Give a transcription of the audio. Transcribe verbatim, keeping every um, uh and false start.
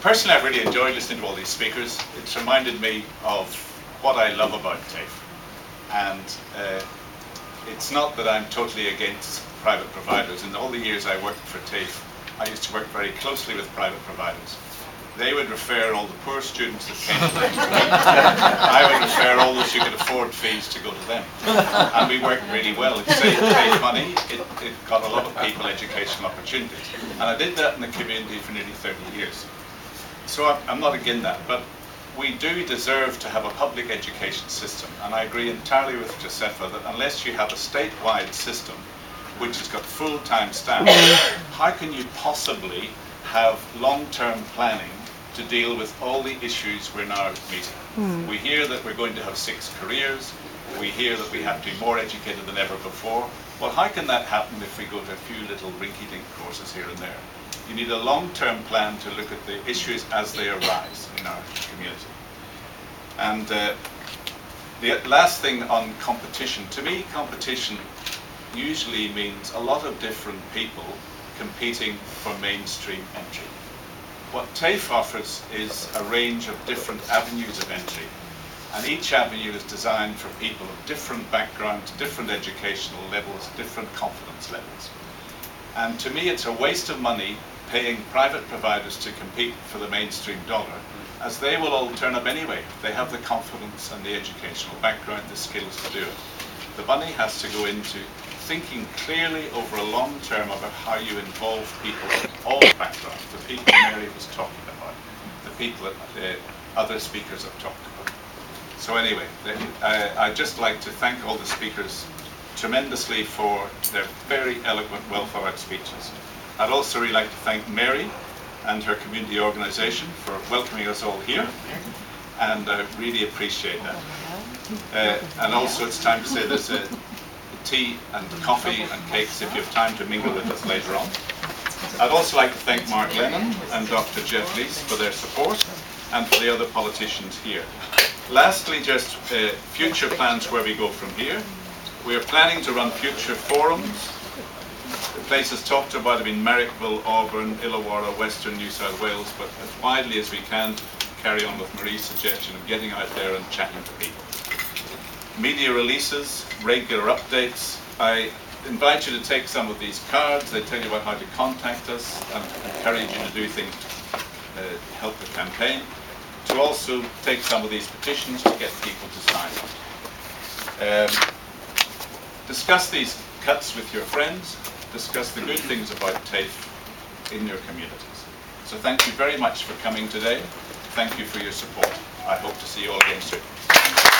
personally, I've really enjoyed listening to all these speakers. It's reminded me of what I love about TAFE. And uh, it's not that I'm totally against private providers. In all the years I worked for TAFE, I used to work very closely with private providers. They would refer all the poor students that came to them to me. I would refer all those who could afford fees to go to them. And we worked really well. It saved TAFE money. It, it got a lot of people educational opportunities. And I did that in the community for nearly thirty years. So I'm, I'm not against that. But we do deserve to have a public education system. And I agree entirely with Josefa that unless you have a statewide system which has got full-time staff, how can you possibly have long-term planning to deal with all the issues we're now meeting? Mm. We hear that we're going to have six careers. We hear that we have to be more educated than ever before. Well, how can that happen if we go to a few little rinky-dink courses here and there? You need a long-term plan to look at the issues as they arise in our community. And uh, the last thing on competition. To me, competition usually means a lot of different people competing for mainstream entry. What TAFE offers is a range of different avenues of entry, and each avenue is designed for people of different backgrounds, different educational levels, different confidence levels. And to me, it's a waste of money paying private providers to compete for the mainstream dollar, as they will all turn up anyway. They have the confidence and the educational background, the skills to do it. The money has to go into thinking clearly over a long term about how you involve people of all backgrounds, the people Mary was talking about, the people that uh, other speakers have talked about. So anyway, they, uh, I'd just like to thank all the speakers tremendously for their very eloquent, well-thought-out speeches. I'd also really like to thank Mary and her community organisation for welcoming us all here, and I really appreciate that. Uh, and also it's time to say there's a tea and coffee and cakes if you have time to mingle with us later on. I'd also like to thank Mark Lennon and Doctor Jeff Lees for their support, and for the other politicians here. Lastly, just uh, future plans where we go from here. We are planning to run future forums. The places talked about have been Marrickville, Auburn, Illawarra, Western New South Wales, but as widely as we can to carry on with Marie's suggestion of getting out there and chatting to people. Media releases, regular updates. I invite you to take some of these cards. They tell you about how to contact us and encourage you to do things to uh, help the campaign. To also take some of these petitions to get people to sign up. Um, discuss these cuts with your friends. Discuss the good things about TAFE in your communities. So thank you very much for coming today. Thank you for your support. I hope to see you all again soon.